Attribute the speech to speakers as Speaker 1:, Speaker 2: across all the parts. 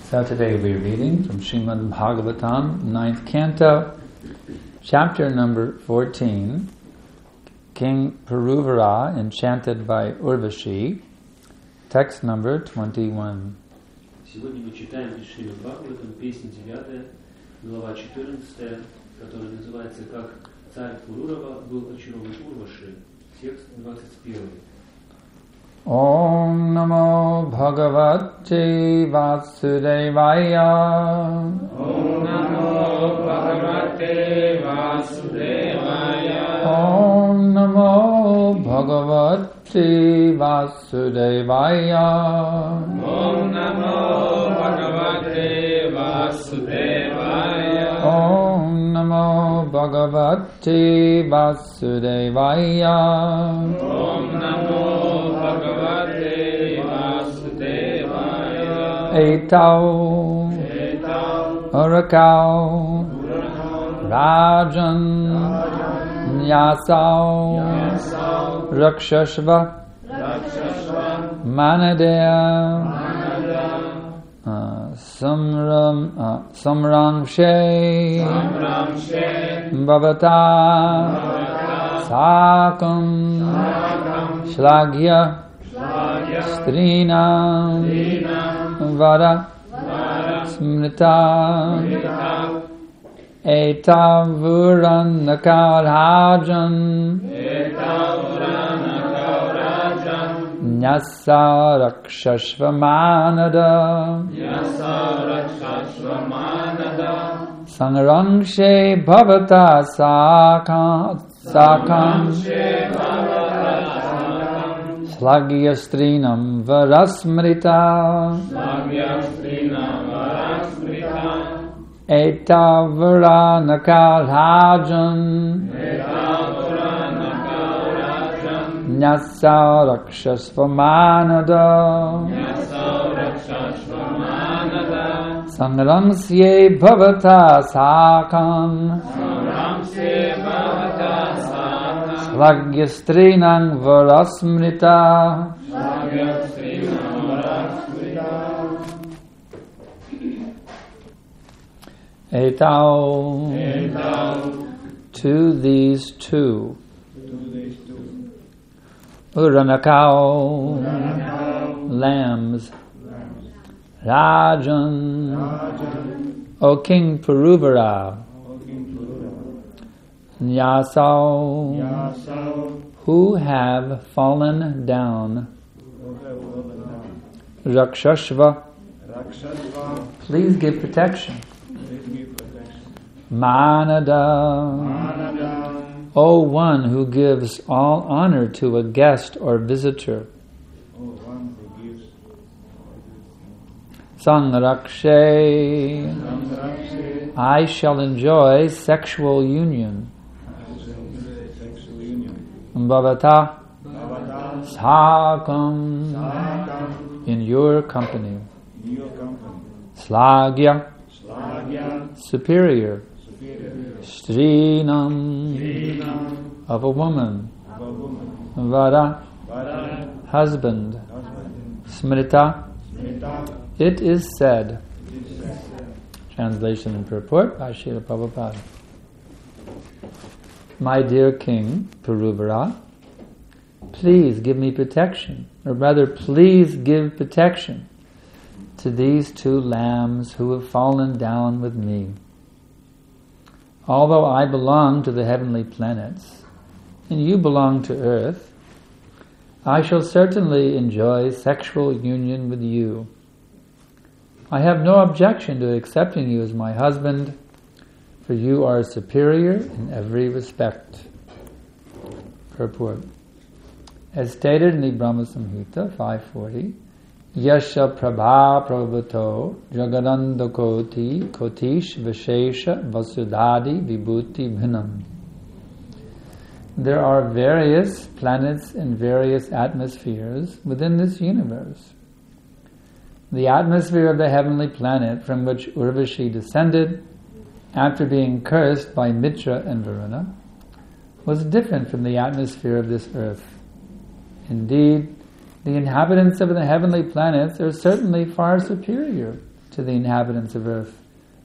Speaker 1: So today we'll be reading from Srimad Bhagavatam, 9th Canto, chapter number 14, King Puruvara enchanted by Urvashi, text number 21.
Speaker 2: Сегодня мы читаем из Шримад Бхагаватам, песня 9, глава 14, которая называется «Как царь Пурурава был очарован Урваши», текст 21.
Speaker 1: Om Namo Bhagavate Vasudevaya.
Speaker 3: Om Namo Bhagavate Vasudevaya.
Speaker 1: Om Namo Bhagavate Vasudevaya.
Speaker 3: Om Namo Bhagavate Vasudevaya.
Speaker 1: Om Namo Bhagavate Vasudevaya.
Speaker 3: Om Namo Bhagavate Vasudevaya.
Speaker 1: Etau Urakau Rajan Nyasau Rakshashva Manadaya Samramshe Bhavata Sakam Shlagya Strinam Vara Smrita Etavuranakarajan Nyasa Rakshashvamanada Sangrangshe Bhavata Sakam Slagya Strinam Varasmrita Etavuranakarajan Nyasa Rakshasvamanada Sangrangsye Bhavata Sakam Slagya Strinam Varasmrita. Etau to these two Uranakau lambs Rajan O King Puruvara Nyasau who have fallen down Rakshashva please give protection Manada O one who gives all honor to a guest or visitor Sangrakshe I shall enjoy sexual union Bhavata Sakam in your company Slagya superior Strinam of a woman Vara husband Smrita it is said. Translation and purport by Srila Prabhupada. My dear King Puruvara, please give me protection, or rather please give protection to these two lambs who have fallen down with me. Although I belong to the heavenly planets, and you belong to earth, I shall certainly enjoy sexual union with you. I have no objection to accepting you as my husband, for you are superior in every respect. Purport. As stated in the Brahma Samhita 540, Yasha Prabha Prabhato Jagadanda Koti Kotish Vishesha Vasudhadi Vibhuti Bhinam. There are various planets and various atmospheres within this universe. The atmosphere of the heavenly planet from which Urvashi descended after being cursed by Mitra and Varuna was different from the atmosphere of this earth. Indeed, the inhabitants of the heavenly planets are certainly far superior to the inhabitants of earth.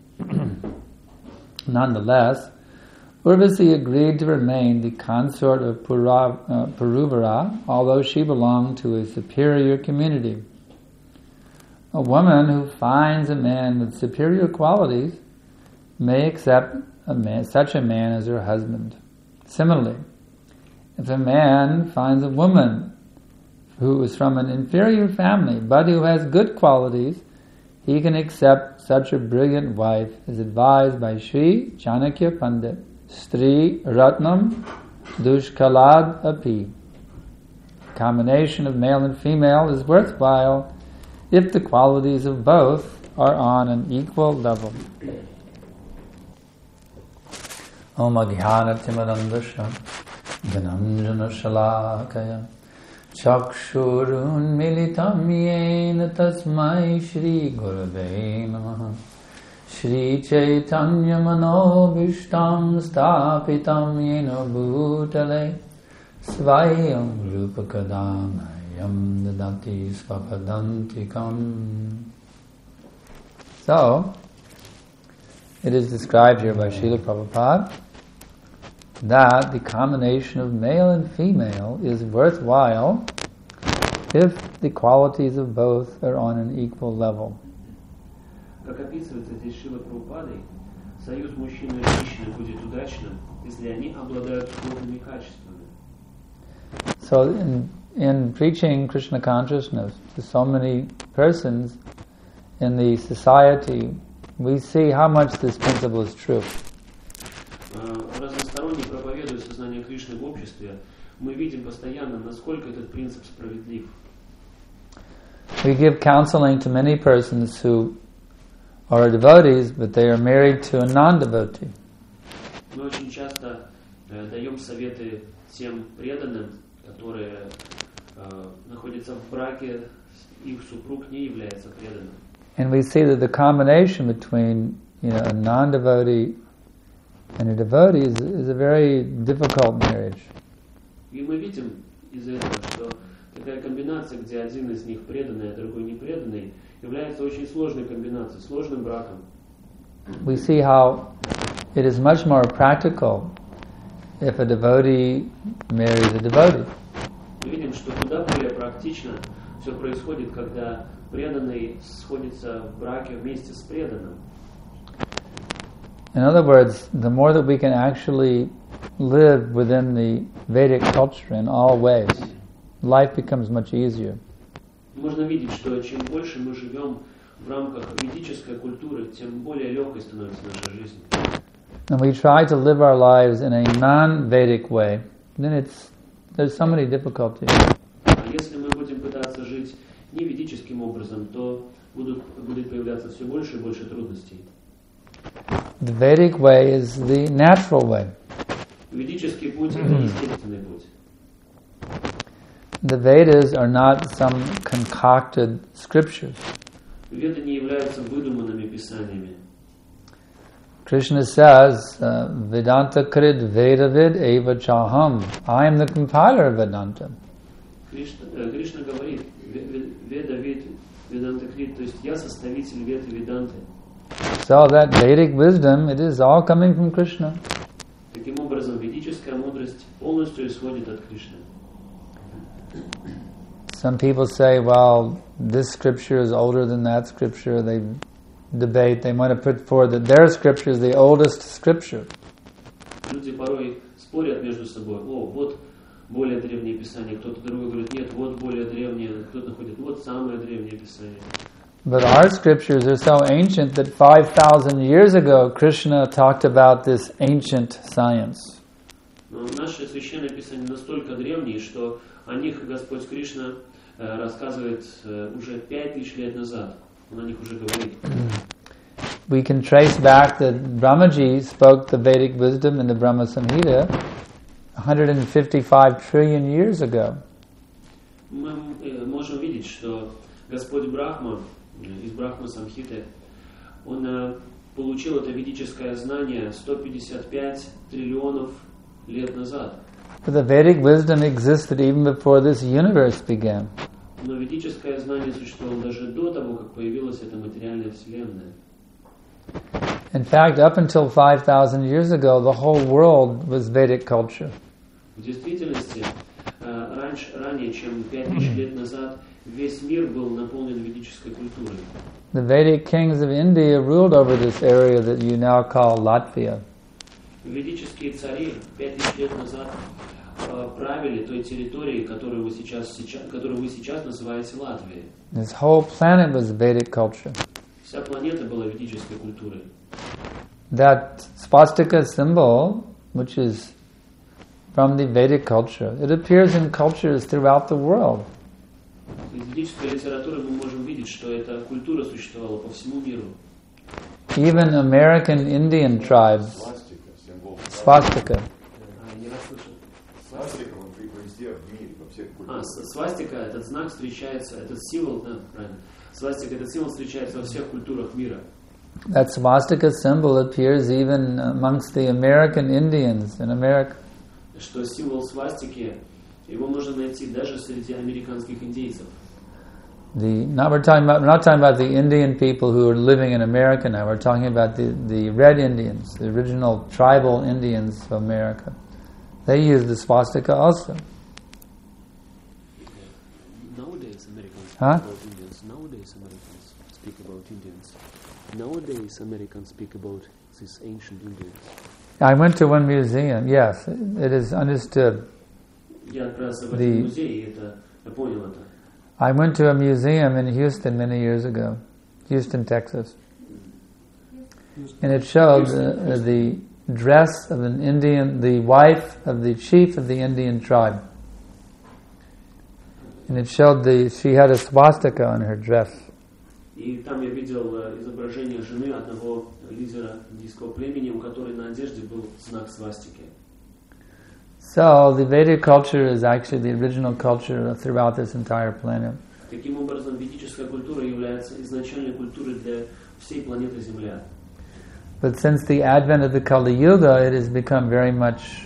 Speaker 1: Nonetheless, Urvasi agreed to remain the consort of Puruvara, although she belonged to a superior community. A woman who finds a man with superior qualities may accept such a man as her husband. Similarly, if a man finds a woman who is from an inferior family but who has good qualities, he can accept such a brilliant wife as advised by Sri Chanakya Pandit. Stri Ratnam Dushkalad Api. Combination of male and female is worthwhile if the qualities of both are on an equal level. Om Adhyana Timadandasha Dhananjana Shalakaya Chakshurun Militam Yena Tasmai Shri Gurave Namaha Shri Chaitanya Manobishtam Stapitam Yena Bhutale Svayam Rupa Kadanayam Dadati Svapadantikam. So, it is described here by Srila Prabhupada that the combination of male and female is worthwhile if the qualities of both are on an equal level.
Speaker 2: Как описывается здесь Шрилой Прабхупадой, союз мужчины и женщины будет удачным, если они обладают сходными качествами.
Speaker 1: So in preaching Krishna consciousness to so many persons in the society, we see how much this principle is true.
Speaker 2: Разносторонне проповедуя сознание Кришны в обществе, мы видим постоянно, насколько этот принцип справедлив.
Speaker 1: We give counseling to many persons who are devotees, but they are married to a non-devotee.
Speaker 2: Мы очень часто даем советы тем преданным, которые находятся в браке, их супруг не является преданным.
Speaker 1: And we see that the combination between a non-devotee and a devotee is a very difficult marriage.
Speaker 2: И мы видим из этого, что такая комбинация, где один из них преданный, а другой не преданный, является очень сложной комбинацией, сложным браком.
Speaker 1: We see how it is much more practical if a devotee marries a devotee.
Speaker 2: Мы видим, что куда более практично все происходит, когда преданный сходится в браке вместе с преданным.
Speaker 1: In other words, the more that we can actually live within the Vedic culture in all ways, life becomes much easier.
Speaker 2: Можно видеть, что чем больше мы живем в рамках ведической культуры, тем более легкой становится наша жизнь.
Speaker 1: And we try to live our lives in a non-Vedic way, then there's so many difficulties.
Speaker 2: А если мы будем пытаться жить не ведическим образом, то будет появляться все больше и больше трудностей.
Speaker 1: The Vedic way is the natural way.
Speaker 2: Ведический путь – это естественный путь.
Speaker 1: The Vedas are not some concocted scriptures.
Speaker 2: Веды не являются выдуманными писаниями.
Speaker 1: Krishna says, Vedanta krid Vedavid eva chaham. I am the compiler of Vedanta.
Speaker 2: Кришна говорит, Ведавид, Веданта крид, то есть я составитель Вед и Веданты.
Speaker 1: So that Vedic wisdom, it is all coming from Krishna.
Speaker 2: Таким образом, ведическая мудрость полностью исходит от Кришны.
Speaker 1: Some people say, well, this scripture is older than that scripture. They debate. They want to put forward that their scripture is the oldest scripture.
Speaker 2: Люди порой спорят между собой. Вот более древнее писание. Кто-то другой говорит, нет, вот более древнее. Кто-то находит, вот самое древнее писание.
Speaker 1: But our scriptures are so ancient that 5,000 years ago Krishna talked about this ancient science.
Speaker 2: Но наши священные писания настолько древние, что о них Господь Кришна рассказывает уже 5000 лет назад. Он о них уже говорит.
Speaker 1: We can trace back that Brahmaji spoke the Vedic wisdom in the Brahma Samhita 155 trillion years ago.
Speaker 2: Мы можем видеть, что Господь Брахма из Брахма Самхиты, он получил это ведическое знание 155 триллионов лет назад.
Speaker 1: But the Vedic wisdom existed even before this universe began.
Speaker 2: Но ведическое знание существовало даже до того, как появилась появилась эта материальная вселенная.
Speaker 1: In fact, up until 5,000 years ago, the whole world was Vedic culture.
Speaker 2: В действительности, ранее, чем 5000 лет назад, весь мир был наполнен ведической культурой.
Speaker 1: The Vedic kings of India ruled over this area that you now call Latvia.
Speaker 2: Ведические цари 5000 лет назад правили той территорией, которую вы сейчас называете Латвией.
Speaker 1: This whole planet was Vedic culture.
Speaker 2: Вся планета была ведической культурой.
Speaker 1: That swastika symbol, which is from the Vedic culture, it appears in cultures throughout the world.
Speaker 2: Из ведической литературы мы можем видеть, что эта культура существовала по всему миру.
Speaker 1: Even American Indian tribes, swastika.
Speaker 2: Не расслышал.
Speaker 4: Свастика везде в мире, во всех культурах.
Speaker 2: Свастика, этот знак встречается, этот символ, да, правильно. Свастика, этот символ встречается во всех культурах мира.
Speaker 1: That swastika symbol appears even amongst the American Indians in America.
Speaker 2: Что символ свастики, его можно найти даже среди американских индейцев.
Speaker 1: We're not talking about the Indian people who are living in America now. We're talking about the Red Indians, the original tribal Indians of America. They use the swastika also.
Speaker 2: Nowadays Americans speak
Speaker 1: Huh?
Speaker 2: about Indians. Nowadays Americans speak about Indians. Nowadays Americans speak about these ancient Indians.
Speaker 1: I went to one museum. Yes, it is understood.
Speaker 2: Я отправился в один музей, и я понял это.
Speaker 1: I went to a museum in Houston many years ago, Houston, Texas, and it showed the dress of an Indian, the wife of the chief of the Indian tribe, and it showed she had a swastika on her dress.
Speaker 2: И там я видел изображение жены одного лидера индийского племени, у которой на одежде был знак свастики.
Speaker 1: So the Vedic culture is actually the original culture throughout this entire planet.
Speaker 2: Таким образом, ведическая культура является изначальной культурой для всей планеты Земля.
Speaker 1: But since the advent of the Kali Yuga, it has become very much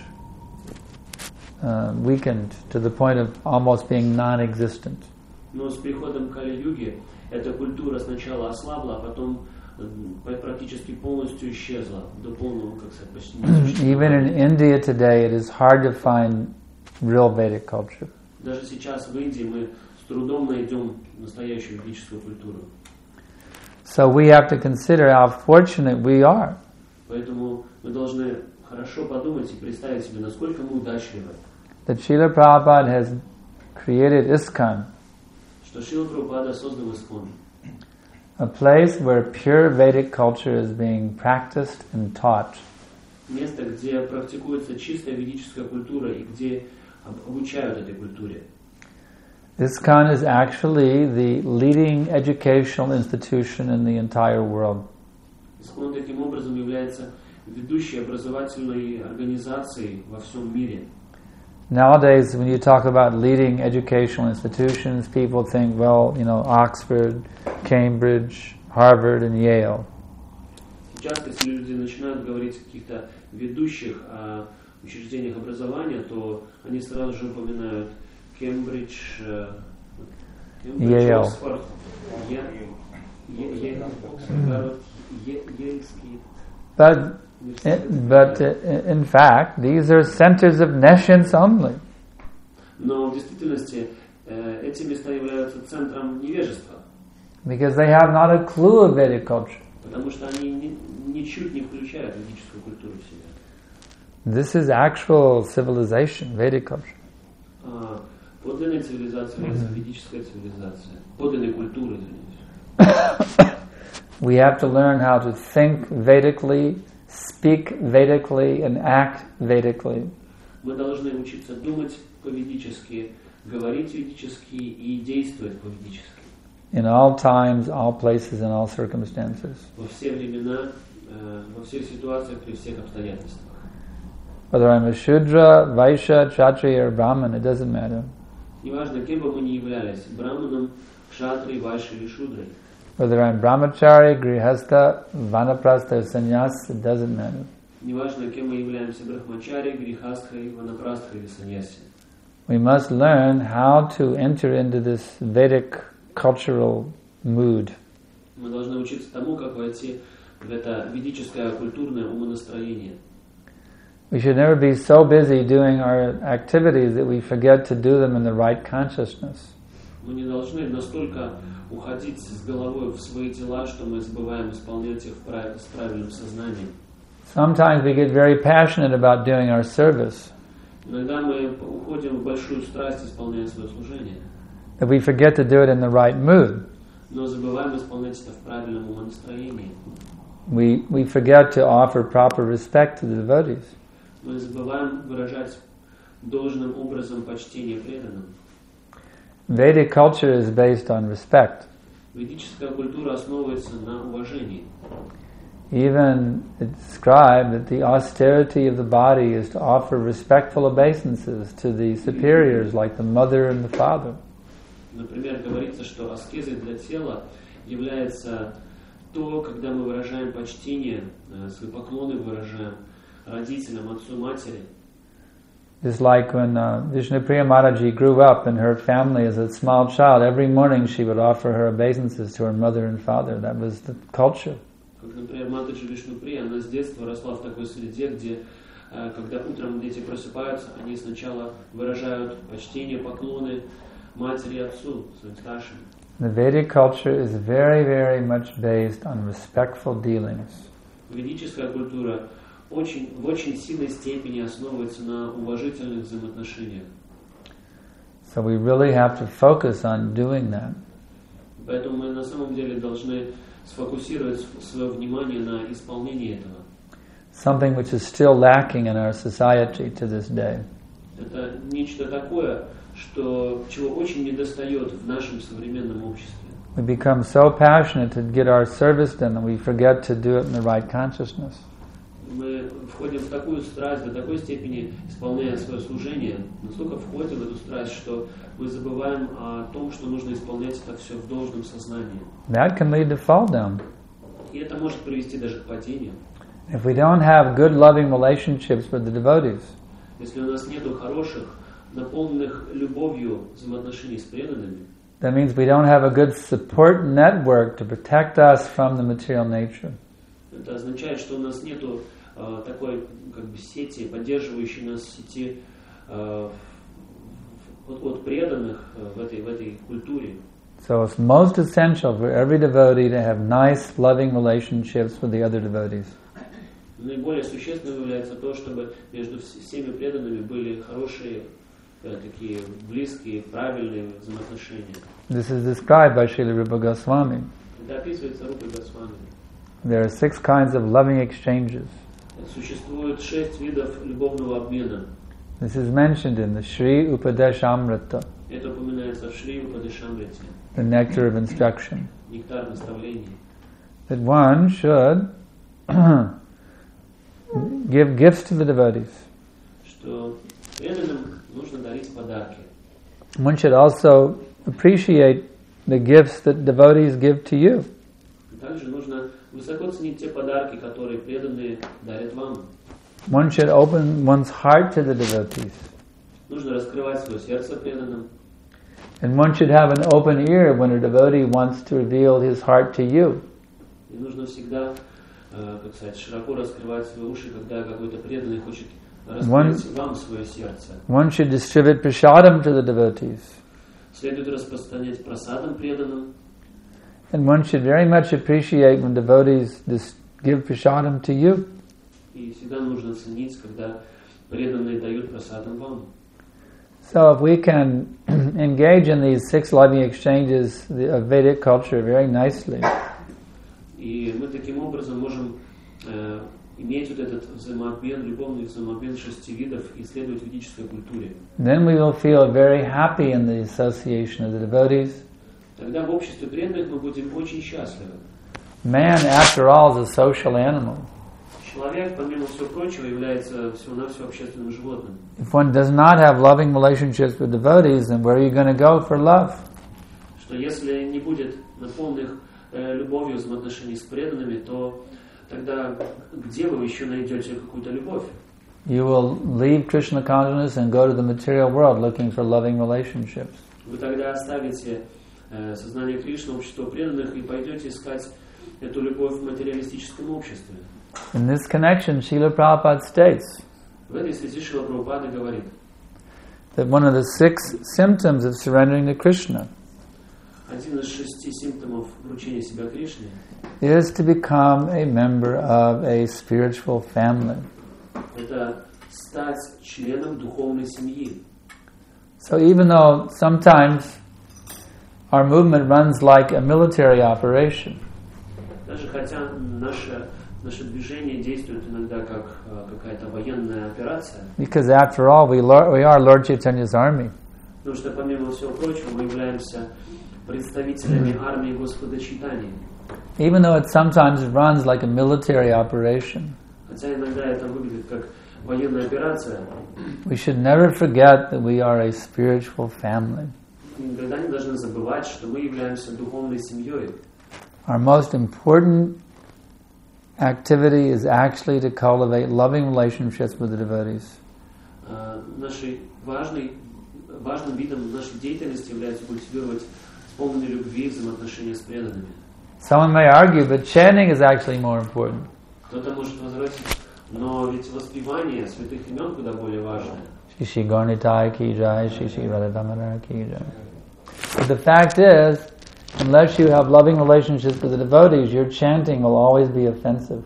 Speaker 1: weakened to the point of almost being non-existent.
Speaker 2: Но с приходом Кали-юги эта культура сначала ослабла, а потом практически полностью исчезла до полного, как сказать, почти не
Speaker 1: Even in India today, it is hard to find real Vedic culture.
Speaker 2: Даже сейчас в Индии мы с трудом найдем настоящую ведическую культуру.
Speaker 1: So we have to consider how fortunate we are.
Speaker 2: Поэтому мы должны хорошо подумать и представить себе, насколько мы удачливы,
Speaker 1: That Srila Prabhupada has created ISKCON,
Speaker 2: что Шрила Прабхупада создал Искон.
Speaker 1: a place where pure Vedic culture is being practiced and taught.
Speaker 2: Место, где практикуется чистая ведическая культура и где обучают этой культуре.
Speaker 1: ISKCON is actually the leading educational institution in the entire world.
Speaker 2: Искон таким образом является ведущей образовательной организацией во всем мире.
Speaker 1: Nowadays, when you talk about leading educational institutions, people think, well, Oxford, Cambridge, Harvard, and Yale.
Speaker 2: Сейчас, если люди начинают говорить о каких-то ведущих учреждениях образования, то они сразу же упоминают Кембридж,
Speaker 1: Yale.
Speaker 2: Оксфорд, Ельский.
Speaker 1: But in fact, these are centers of nescience only.
Speaker 2: Но в действительности эти места являются центром невежества,
Speaker 1: Because they have not a clue of Vedic culture.
Speaker 2: потому что они ничуть не включают ведическую культуру в себя.
Speaker 1: This is actual civilization, Vedic culture.
Speaker 2: Подлинная цивилизация является ведическая цивилизация. Подлинной культуры, извините.
Speaker 1: We have to learn how to think Vedically, speak Vedically, and act Vedically.
Speaker 2: Мы должны учиться думать по-ведически, говорить ведически и действовать по-ведически.
Speaker 1: In all times, all places, and all circumstances.
Speaker 2: Во все времена, во всех ситуациях, при всех обстоятельствах.
Speaker 1: Whether I'm a Shudra, Vaishya, Kshatriya, or Brahman, it doesn't matter.
Speaker 2: Неважно, кем бы мы ни являлись, браманом, кшатрией, вайшей или шудрой.
Speaker 1: Whether I'm Brahmachari, Grihastha, Vanaprastha, or Sannyas, it doesn't matter.
Speaker 2: Неважно, кем мы являемся, брахмачари, грихастхой, ванапрастхой или саньяси.
Speaker 1: We must learn how to enter into this Vedic cultural mood.
Speaker 2: Мы должны учиться тому, как войти в это ведическое культурное умонастроение.
Speaker 1: We should never be so busy doing our activities that we forget to do them in the right consciousness.
Speaker 2: Мы не должны настолько уходить с головой в свои дела, что мы забываем исполнять их с правильным сознанием.
Speaker 1: Sometimes we get very passionate about doing our service,
Speaker 2: Иногда мы уходим в большую страсть, исполняя свое служение,
Speaker 1: that we forget to do it in the right mood.
Speaker 2: но забываем исполнять это в правильном умонастроении.
Speaker 1: We forget to offer proper respect to the devotees.
Speaker 2: Мы забываем выражать должным образом почтение преданным.
Speaker 1: Vedic culture is based on respect.
Speaker 2: Ведическая культура основывается на уважении.
Speaker 1: Even it's described that the austerity of the body is to offer respectful obeisances to the superiors like the mother and the father.
Speaker 2: Например, говорится, что аскезой для тела является то, когда мы выражаем почтение, свои поклоны выражаем родителям, отцу, матери.
Speaker 1: Just like when Vishnupriya Mataji grew up in her family as a small child, every morning she would offer her obeisances to her mother and father. That was the culture.
Speaker 2: Как, например, Матаджи Вишнуприя, она с детства росла в такой среде, где, когда утром дети просыпаются, они сначала выражают почтение, поклоны матери и отцу, своим старшим.
Speaker 1: The Vedic culture is very, very much based on respectful dealings.
Speaker 2: Ведическая культура в очень сильной степени основывается на уважительных взаимоотношениях.
Speaker 1: So we really have to focus on doing that.
Speaker 2: Поэтому мы на самом деле должны сфокусировать свое внимание на исполнении этого.
Speaker 1: Something which is still lacking in our society to this day.
Speaker 2: Это нечто такое, чего очень недостает в нашем современном обществе.
Speaker 1: We become so passionate to get our service done that we forget to do it in the right consciousness.
Speaker 2: Мы входим в такую страсть, до такой степени исполняя свое служение, настолько входим в эту страсть, что мы забываем о том, что нужно исполнять это все в должном сознании.
Speaker 1: That can lead to fall down.
Speaker 2: И это может привести даже к падению.
Speaker 1: If we don't have good loving relationships with the devotees,
Speaker 2: Если у нас нету хороших, наполненных любовью взаимоотношений с преданными,
Speaker 1: that means we don't have a good support network to protect us from the material nature.
Speaker 2: это означает, что у нас нету такой сети, поддерживающей нас сети от преданных в этой культуре.
Speaker 1: So it's most essential for every devotee to have nice, loving relationships with the other devotees.
Speaker 2: Наиболее существенным является то, чтобы между всеми преданными были хорошие, такие близкие, правильные взаимоотношения.
Speaker 1: This is described by Srila Rupa Goswami.
Speaker 2: Это описывается Рупой Госвами.
Speaker 1: There are 6 kinds of loving exchanges.
Speaker 2: Существует 6 видов любовного обмена.
Speaker 1: This is mentioned in the Shri Upadeshamrita,
Speaker 2: Это упоминается в Шри Упадешамрите,
Speaker 1: the nectar of instruction,
Speaker 2: нектар наставлений.
Speaker 1: that one should give gifts to the devotees.
Speaker 2: Что преданным нужно дарить подарки.
Speaker 1: One should also appreciate the gifts that devotees give to you.
Speaker 2: Также нужно высоко ценить те подарки, которые преданные дарят вам.
Speaker 1: One should open one's heart to the devotees.
Speaker 2: Нужно раскрывать свое сердце преданным.
Speaker 1: And one should have an open ear when a devotee wants to reveal his heart to you.
Speaker 2: И нужно всегда, широко раскрывать свои уши, когда какой-то преданный хочет раскрыть вам свое сердце.
Speaker 1: One should distribute prasadam to the devotees.
Speaker 2: Следует распространять прасадам преданным.
Speaker 1: And one should very much appreciate when devotees give prasadam to you.
Speaker 2: И всегда нужно ценить, когда преданные дают прасадам вам.
Speaker 1: So if we can engage in these 6 loving exchanges of Vedic culture very nicely,
Speaker 2: И мы таким образом можем иметь вот этот взаимообмен, любовный взаимообмен 6 видов и следовать ведической культуре.
Speaker 1: then we will feel very happy in the association of the devotees.
Speaker 2: Тогда в обществе преданных мы будем очень счастливы.
Speaker 1: Man, after all, is a social animal.
Speaker 2: Человек, помимо всего прочего, является всего-навсего общественным животным.
Speaker 1: If one does not have loving relationships with devotees, then where are you going to go for love?
Speaker 2: Что если не будет наполненных любовью взаимоотношений с преданными, то тогда где вы еще найдете какую-то любовь?
Speaker 1: You will leave Krishna consciousness and go to the material world looking for loving relationships.
Speaker 2: Вы тогда оставите сознание Кришны, общество преданных, и пойдете искать эту любовь в материалистическом обществе.
Speaker 1: In this connection, Srila Prabhupada states
Speaker 2: В этой связи Шрила Прабхупада говорит,
Speaker 1: that one of the 6 symptoms of surrendering to Krishna
Speaker 2: один из 6 симптомов вручения себя Кришне
Speaker 1: is to become a member of a spiritual family.
Speaker 2: это стать членом духовной семьи.
Speaker 1: So even though sometimes our movement runs like a military operation,
Speaker 2: Даже хотя наше движение действует иногда как какая-то военная операция,
Speaker 1: because after all we are Lord Chaitanya's army.
Speaker 2: потому что, помимо всего прочего, мы являемся представителями армии Господа Чайтаньи.
Speaker 1: Even though it sometimes runs like a military operation,
Speaker 2: Хотя иногда это выглядит как военная операция,
Speaker 1: we should never forget that we are a spiritual family.
Speaker 2: мы никогда не должны забывать, что мы являемся духовной семьей.
Speaker 1: Our most important activity is actually to cultivate loving relationships with the devotees.
Speaker 2: Важным видом нашей деятельности является культивировать с полной любви взаимоотношения с преданными.
Speaker 1: Someone may argue, but chanting is actually more important.
Speaker 2: Кто-то может возразить, но ведь воспевание святых имен куда более важное.
Speaker 1: Shri Shri Gaurnitai ki jai, Shri Shri Radha Damodar ki jai. But the fact is, unless you have loving relationships with the devotees, your chanting will always be offensive.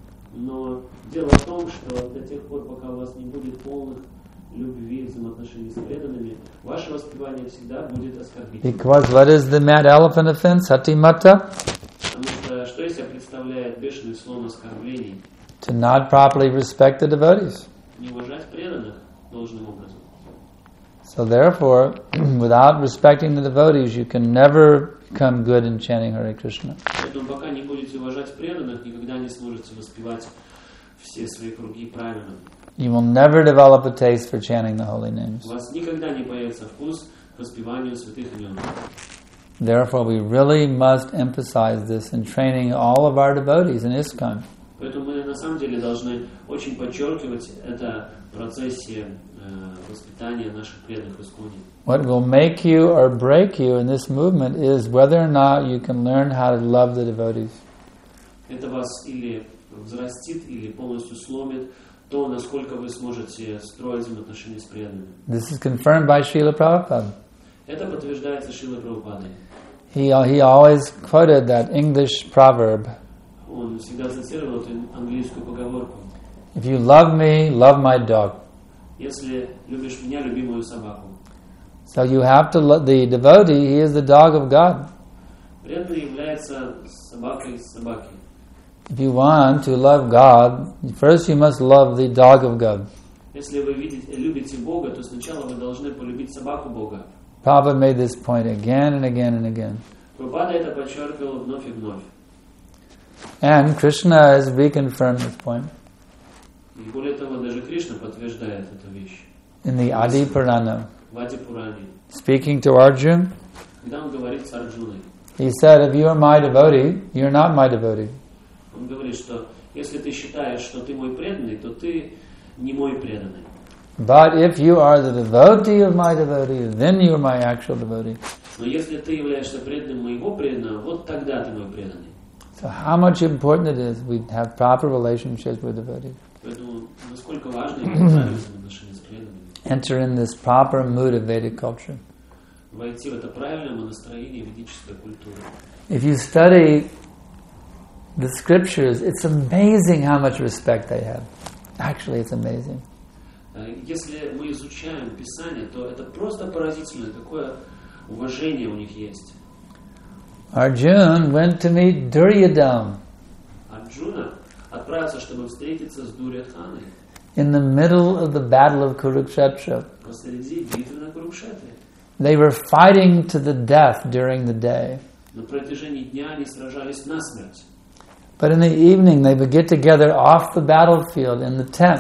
Speaker 2: Но дело в том, что до тех пор, пока у вас не будет полных любви, взаимоотношений с преданными, ваше воспевание всегда будет оскорбительным.
Speaker 1: Because what is the mad elephant offense? Satimata?
Speaker 2: Потому что что из себя представляет бешеный слон оскорблений?
Speaker 1: To not properly respect the devotees.
Speaker 2: Не уважать преданных должным образом.
Speaker 1: So therefore, without respecting the devotees, you can never become good in chanting Hare Krishna.
Speaker 2: Поэтому пока не будете уважать преданных, никогда не сможете воспевать все свои круги правильно.
Speaker 1: You will never develop a taste for chanting the holy names.
Speaker 2: У вас никогда не появится вкус к воспеванию святых имен.
Speaker 1: Therefore, we really must emphasize this in training all of our devotees in ISKCON.
Speaker 2: Поэтому мы на самом деле должны очень подчеркивать это в процессе воспитания наших преданных в ИСККОНе.
Speaker 1: What will make you or break you in this movement is whether or not you can learn how to love the devotees.
Speaker 2: Это вас или взрастит, или полностью сломит то, насколько вы сможете строить взаимоотношения с преданными.
Speaker 1: This is confirmed by Srila Prabhupada.
Speaker 2: Это подтверждается Шрилой Прабхупадой.
Speaker 1: He always quoted that English proverb.
Speaker 2: Он всегда цитировал эту английскую поговорку.
Speaker 1: If you love me, love my dog.
Speaker 2: Если любишь меня, люби мою собаку.
Speaker 1: So you have to love the devotee, he is the dog of God.
Speaker 2: Преданный является собакой собаки.
Speaker 1: If you want to love God, first you must love the dog of God.
Speaker 2: Если вы любите Бога, то сначала вы должны полюбить собаку Бога.
Speaker 1: Prabhupada made this point again and again and again.
Speaker 2: Прабхупада это подчеркивал вновь и вновь.
Speaker 1: And Krishna has reconfirmed this point
Speaker 2: И более того, даже Кришна подтверждает эту вещь.
Speaker 1: in the Adi Purana.
Speaker 2: В Ади Пуране.
Speaker 1: Speaking to Arjuna,
Speaker 2: Когда он говорит с Арджуной,
Speaker 1: he said, if you are my devotee, you're not my devotee.
Speaker 2: он говорит, что если ты считаешь, что ты мой преданный, то ты не мой преданный.
Speaker 1: But if you are the devotee of my devotee, then you are my actual devotee.
Speaker 2: Но если ты являешься преданным моего преданного, вот тогда ты мой преданный.
Speaker 1: So how much important it is we have proper relationships with devotees.
Speaker 2: Поэтому насколько важно иметь правильные отношения с преданными.
Speaker 1: Enter in this proper mood of Vedic culture.
Speaker 2: Войти в это правильное настроение ведической культуры.
Speaker 1: If you study the scriptures, it's amazing how much respect they have. Actually, it's amazing.
Speaker 2: Если мы изучаем Писание, то это просто поразительно, какое уважение у них есть.
Speaker 1: Arjuna went to meet Duryodhana
Speaker 2: Арджуна отправился, чтобы встретиться с Дурьодханой
Speaker 1: in the middle of the battle of Kurukshetra.
Speaker 2: посреди битвы на Курукшетре.
Speaker 1: They were fighting to the death during the day.
Speaker 2: На протяжении дня они сражались насмерть.
Speaker 1: But in the evening, they would get together off the battlefield in the tent.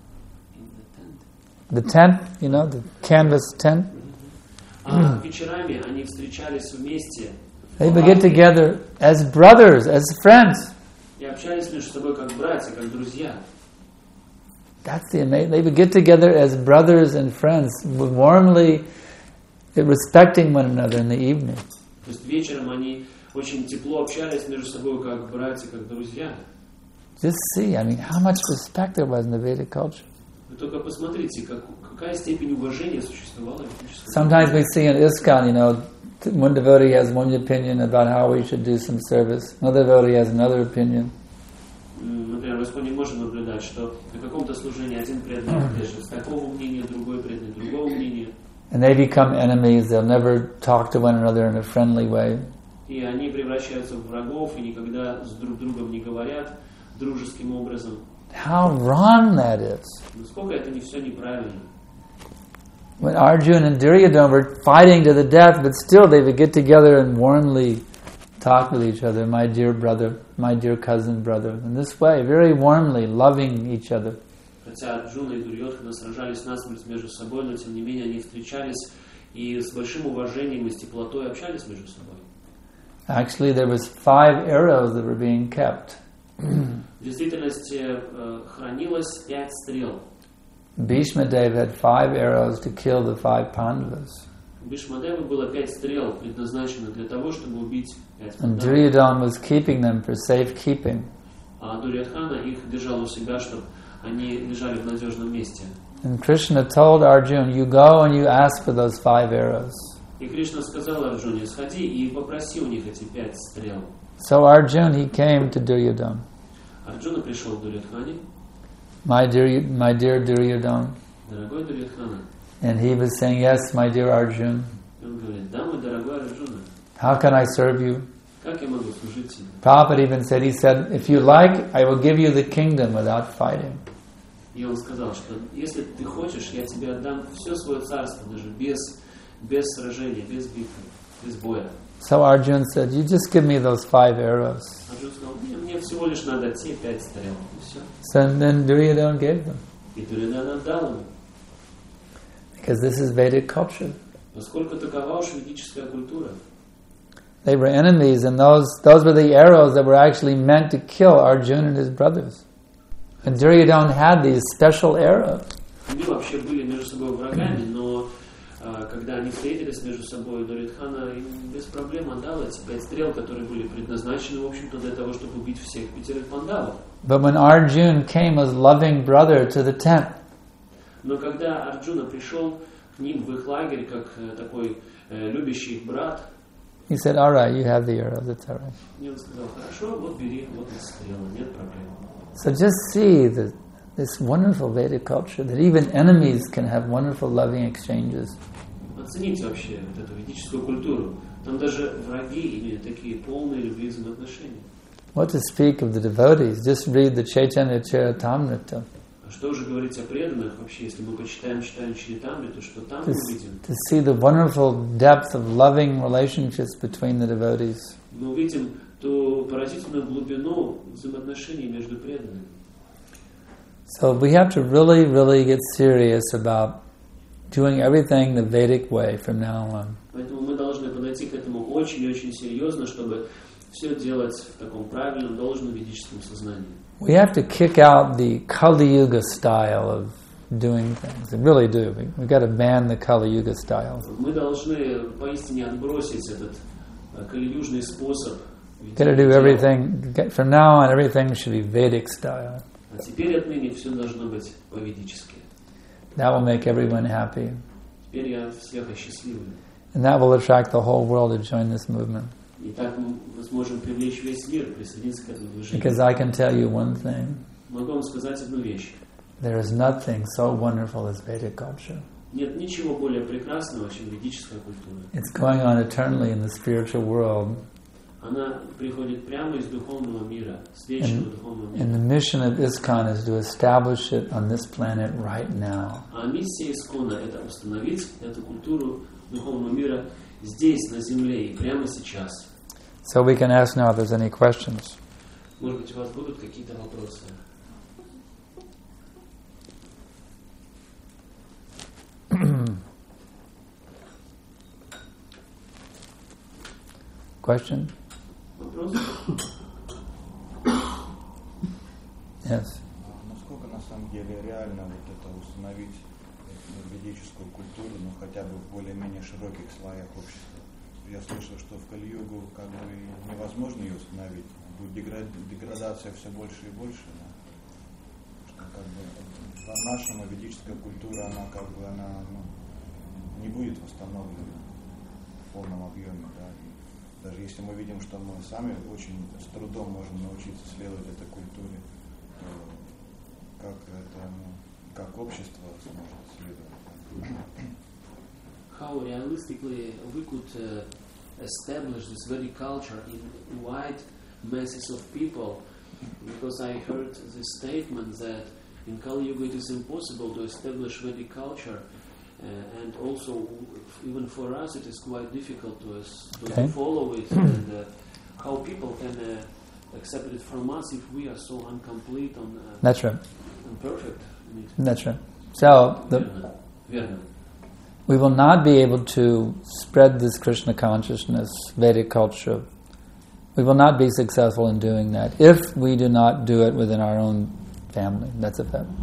Speaker 1: The tent, you know, the canvas tent.
Speaker 2: А вечерами они встречались вместе.
Speaker 1: They would get together as brothers, as friends.
Speaker 2: И общались между собой как братья, как друзья.
Speaker 1: That's the amazing. They would get together as brothers and friends, warmly respecting one another in the evening.
Speaker 2: То есть вечером они очень тепло общались между собой, как братья, как друзья.
Speaker 1: Just see, I mean, how much respect there was in the Vedic culture.
Speaker 2: Вы только посмотрите, какая степень уважения существовала в ведическом.
Speaker 1: Sometimes we see in ISKCON, one devotee has one opinion about how we should do some service. Another devotee has another opinion.
Speaker 2: Например, в Исконе можем наблюдать, что на каком-то служении один преданный придерживается такого мнения, другой преданный другого мнения.
Speaker 1: And they become enemies. They'll never talk to one another in a friendly way.
Speaker 2: И они превращаются в врагов и никогда с друг другом не говорят дружеским образом.
Speaker 1: How wrong that is.
Speaker 2: Насколько это не все неправильно.
Speaker 1: When Arjuna and Duryodhana were fighting to the death, but still they would get together and warmly talk with each other, my dear brother, my dear cousin brother. In this way, very warmly, loving each other.
Speaker 2: Хотя Арджуна и Дурьодхана сражались насмерть между собой, но тем не менее они встречались и с большим уважением и с теплотой общались между собой.
Speaker 1: Actually, there was 5 arrows that were being kept.
Speaker 2: В действительности хранилось 5 стрел.
Speaker 1: Bhishma Dev had 5 arrows to kill the 5 Pandavas.
Speaker 2: У Бишмадевы было 5 стрел, предназначенных для того, чтобы убить 5
Speaker 1: And
Speaker 2: пандавов.
Speaker 1: Duryodhana was keeping them for safekeeping.
Speaker 2: А Дурьодхана их держал у себя, чтобы они лежали в надежном месте.
Speaker 1: And Krishna told Arjuna, you go and you ask for those 5 arrows.
Speaker 2: И Кришна сказал Арджуне, сходи и попроси у них эти 5 стрел.
Speaker 1: So Arjuna, he came to Duryodhana.
Speaker 2: Арджуна пришел к Дурьодхане,
Speaker 1: My dear Duryodhana.
Speaker 2: дорогой Дурьодхана.
Speaker 1: And he was saying, yes, my dear Arjuna.
Speaker 2: И он говорит, да, мой дорогой Арджуна,
Speaker 1: How can I serve you?
Speaker 2: как я могу служить тебе?
Speaker 1: Prabhupada even said, he said, if you like, I will give you the kingdom without fighting.
Speaker 2: И он сказал, что если ты хочешь, я тебе отдам все свое царство, даже без сражения, без битвы, без боя.
Speaker 1: So Arjuna said, you just give me those 5 arrows.
Speaker 2: Арджун сказал, мне всего лишь надо те 5 стрел, и все.
Speaker 1: So then Duryodhana gave them.
Speaker 2: И Дурьодхана отдал ему,
Speaker 1: Because this is Vedic culture.
Speaker 2: поскольку такова уж ведическая культура.
Speaker 1: They were enemies, and those were the arrows that were actually meant to kill Arjuna and his brothers. And Duryodhana had these special arrows.
Speaker 2: Они вообще были между собой врагами, но когда они встретились между собой, Дурьодхана им без проблем отдал эти 5 стрел, которые были предназначены, в общем-то, для того, чтобы убить всех 5 пандавов.
Speaker 1: But when Arjuna came as loving brother to the tent,
Speaker 2: Но когда Арджуна пришел к ним в их лагерь, как такой любящий их брат,
Speaker 1: he said, all right, you have the arrows, it's all right.
Speaker 2: и он сказал, хорошо, вот бери, вот эти стрелы, нет проблем.
Speaker 1: So just see this wonderful Vedic culture, that even enemies can have wonderful loving exchanges.
Speaker 2: Оцените вообще вот эту ведическую культуру. Там даже враги имеют такие полные любви взаимоотношения.
Speaker 1: What to speak of the devotees? Just read the Chaitanya Charitamrita.
Speaker 2: А что уже говорить о преданных вообще, если мы читаем Чаритамриту, что там мы увидим?
Speaker 1: To see the wonderful depth of loving relationships between the devotees.
Speaker 2: Мы увидим ту поразительную глубину взаимоотношений между преданными.
Speaker 1: So we have to really, really get serious about doing everything the Vedic way from now on.
Speaker 2: Поэтому мы должны подойти к этому очень-очень серьезно, чтобы все делать в таком правильном, должном ведическом сознании.
Speaker 1: We have to kick out the Kali Yuga style of doing things. We really do. We've got to ban the Kali Yuga style.
Speaker 2: Мы должны поистине отбросить этот калиюжный способ.
Speaker 1: Got to do everything from now on. Everything should be Vedic style.
Speaker 2: А теперь отныне все должно быть по-ведически.
Speaker 1: That will make everyone happy,
Speaker 2: Теперь я всех осчастливлю.
Speaker 1: and that will attract the whole world to join this movement.
Speaker 2: И так мы сможем привлечь весь мир, присоединиться к этому движению.
Speaker 1: Because I can tell you one thing:
Speaker 2: Могу вам сказать одну вещь.
Speaker 1: there is nothing so wonderful as Vedic culture.
Speaker 2: Нет ничего более прекрасного, чем ведическая культура.
Speaker 1: It's going on eternally in the spiritual world.
Speaker 2: Она приходит прямо из духовного мира, с вечного духовного
Speaker 1: And
Speaker 2: мира.
Speaker 1: the mission of ISKCON is to establish it on this planet right now.
Speaker 2: А миссия Искона – это установить эту культуру духовного мира здесь, на земле, и прямо сейчас.
Speaker 1: So we can ask now if there's any questions.
Speaker 2: Может быть, у вас будут какие-то вопросы?
Speaker 1: Question?
Speaker 2: Вопросы?
Speaker 1: Yes.
Speaker 4: Насколько на самом деле реально вот это установить ведическую культуру, ну хотя бы в более-менее широких слоях общества? я слышал, что в Кали-югу как бы невозможно ее установить. Будет деградация все больше и больше. Да? Что как бы наша ведическая культура, она как бы не будет восстановлена в полном объеме. Да? И даже если мы видим, что мы сами очень с трудом можем научиться следовать этой культуре, то как общество сможет следовать.
Speaker 2: How realistically we could establish this Vedic culture in wide masses of people, because I heard this statement that in Kali Yuga it is impossible to establish Vedic culture, and also even for us it is quite difficult to follow it, and how people can accept it from us if we are so incomplete and
Speaker 1: That's right.
Speaker 2: imperfect in it.
Speaker 1: That's right. So
Speaker 2: Верно.
Speaker 1: we will not be able to spread this Krishna consciousness, Vedic culture. We will not be successful in doing that if we do not do it within our own family. That's a fact.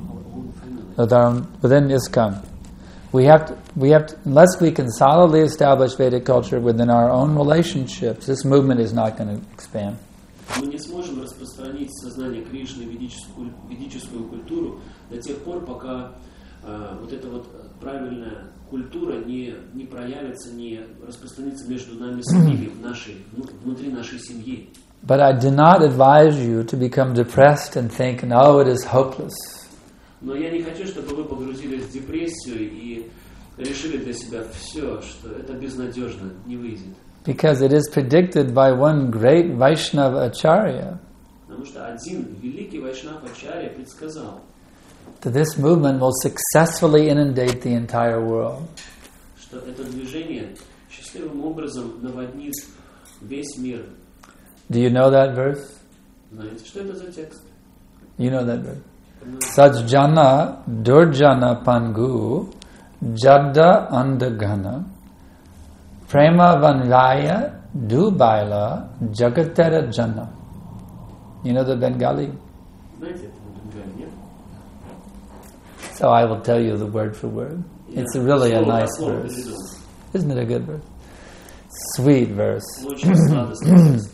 Speaker 1: Within ISKCON. We have to, unless we can solidly establish Vedic culture within our own relationships, this movement is not going to expand.
Speaker 2: Мы не сможем распространить сознание Кришны, ведическую культуру до тех пор, пока вот эта вот правильная культура не проявится, не распространится между нами самими, внутри нашей семьи.
Speaker 1: But I do not advise you to become depressed and think, no, it is hopeless.
Speaker 2: Но я не хочу, чтобы вы погрузились в депрессию и решили для себя все, что это безнадежно, не выйдет.
Speaker 1: Because it is predicted by one great Vaishnava Acharya
Speaker 2: Потому что один великий Вайшнав Ачарья предсказал,
Speaker 1: that this movement will successfully inundate the entire world.
Speaker 2: что это движение счастливым образом наводнит весь мир.
Speaker 1: Do you know that verse?
Speaker 2: Знаете, что это за текст?
Speaker 1: You know that verse. Sajjana durjana pangu jadda andagana prema vanvaya dubaila jagatera jana. You know the Bengali?
Speaker 2: Знаете, это на Бенгале, нет?
Speaker 1: So I will tell you the word for word. It's really a nice
Speaker 2: слово
Speaker 1: verse.
Speaker 2: переведу.
Speaker 1: Isn't it a good verse? Sweet verse.
Speaker 2: Очень сладостный текст.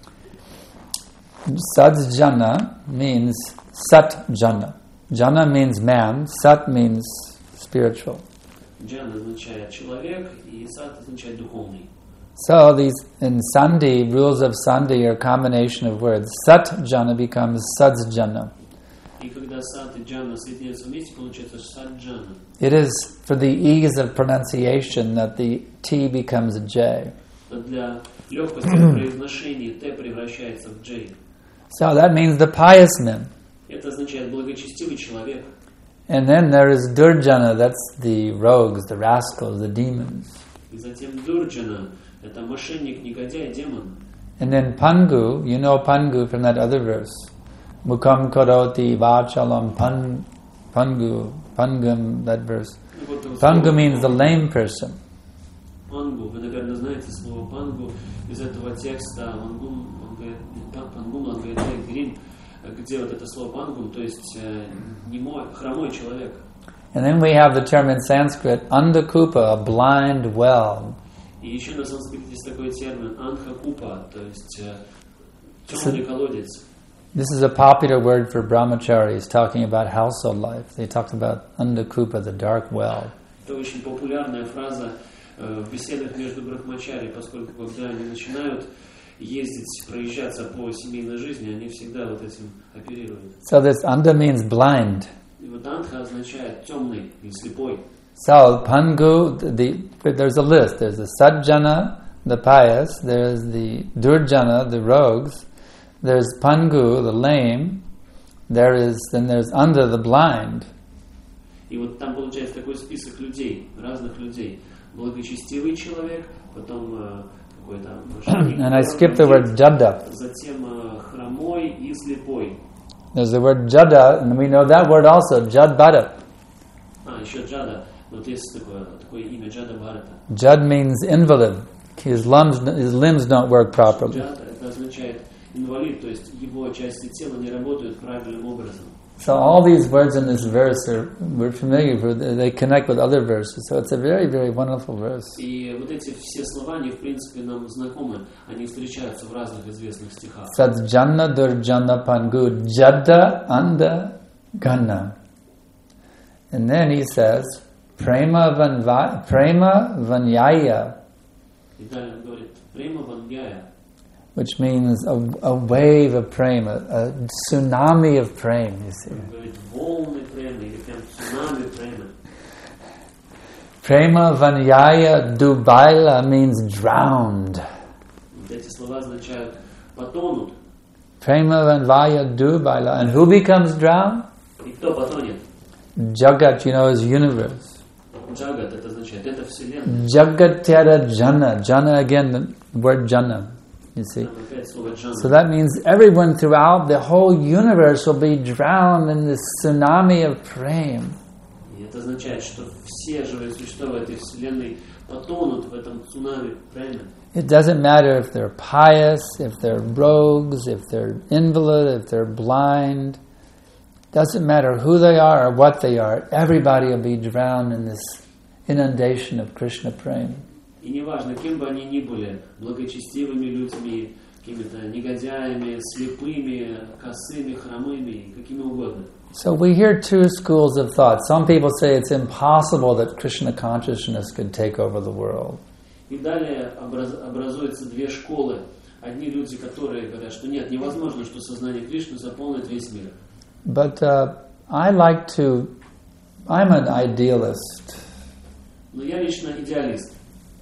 Speaker 1: Sajjana means Sat Jana. Jana means man, Sat means spiritual.
Speaker 2: Джан означает человек, и сат означает духовный.
Speaker 1: So these, in Sandhi, rules of Sandhi are a combination of words. Sat Jana becomes Sadsjana.
Speaker 2: И когда сат и джана соединяются вместе, получается саджана.
Speaker 1: It is for the ease of pronunciation that the T becomes a J.
Speaker 2: Для легкости в произношении Т превращается в J.
Speaker 1: So that means the pious men.
Speaker 2: Это означает благочестивый человек.
Speaker 1: And then there is Durjana, that's the rogues, the rascals, the demons.
Speaker 2: И затем Дурджана, это мошенник, негодяй, демон.
Speaker 1: And then Pangu, you know Pangu from that other verse. Mukam karoti vachalam pangu, pangam, that verse. Pangu means the lame person.
Speaker 2: Пангу, вы, наверное, знаете слово пангу из этого текста. Пангум, он говорит, где вот это слово пангум, то есть немой, хромой человек.
Speaker 1: And then we have the term in Sanskrit, andakupa, a blind well.
Speaker 2: И еще на санскрите есть такой термин анхакупа, то есть темный колодец.
Speaker 1: This is a popular word for brahmacharis talking about household life. They talk about andakupa, the dark well.
Speaker 2: Это очень популярная фраза в беседах между брахмачари, поскольку когда они начинают ездить, проезжаться по семейной жизни, они всегда вот этим оперируют.
Speaker 1: So this anda means blind.
Speaker 2: И вот анха означает темный и слепой.
Speaker 1: So Pangu, there's a list. There's the Sajjana, the pious. There's the Durjana, the rogues. There's Pangu, the lame. Then there's Anda, the blind.
Speaker 2: И вот там получается такой список людей, разных людей. Благочестивый человек, потом какой-то мошенник.
Speaker 1: And I skipped the word Jada.
Speaker 2: Затем хромой и слепой.
Speaker 1: There's the word Jada, and we know that word also, Jad Bhara.
Speaker 2: Еще Джада. Вот есть такое имя Джада Бхарата.
Speaker 1: Jad means invalid. His limbs don't work properly.
Speaker 2: Джада это означает инвалид, то есть его части тела не работают правильным образом.
Speaker 1: So all these words in this verse we're familiar with, they connect with other verses. So it's a very, very wonderful verse.
Speaker 2: И вот эти все слова, они в принципе нам знакомы, они встречаются в разных известных стихах.
Speaker 1: Satsjanna durjanna pangu jadda anda ganna. And then he says, prema vanyaya.
Speaker 2: И далее он говорит, према ваньяя.
Speaker 1: Which means a wave of prema, a tsunami of prema, you see. Prema vanyaya dubaila means drowned. Prema vanyaya dubaila. And who becomes drowned? Jagat, you know, is universe. Jagatera jana. Jana again, the word jana. You see? So that means everyone throughout the whole universe will be drowned in this tsunami of prema.
Speaker 2: Это означает, что все живые существа в этой вселенной потонут в этом цунами према.
Speaker 1: It doesn't matter if they're pious, if they're rogues, if they're invalid, if they're blind. Doesn't matter who they are or what they are. Everybody will be drowned in this inundation of Krishna prema.
Speaker 2: И неважно, кем бы они ни были, благочестивыми людьми, какими-то негодяями, слепыми, косыми, хромыми, какими угодно.
Speaker 1: So we hear two schools of thought. Some people say it's impossible that Krishna consciousness could take over the world.
Speaker 2: И далее образуются две школы. Одни люди, которые говорят, что нет, невозможно, что сознание Кришны заполнит весь мир.
Speaker 1: But I'm an idealist.
Speaker 2: Но я лично идеалист.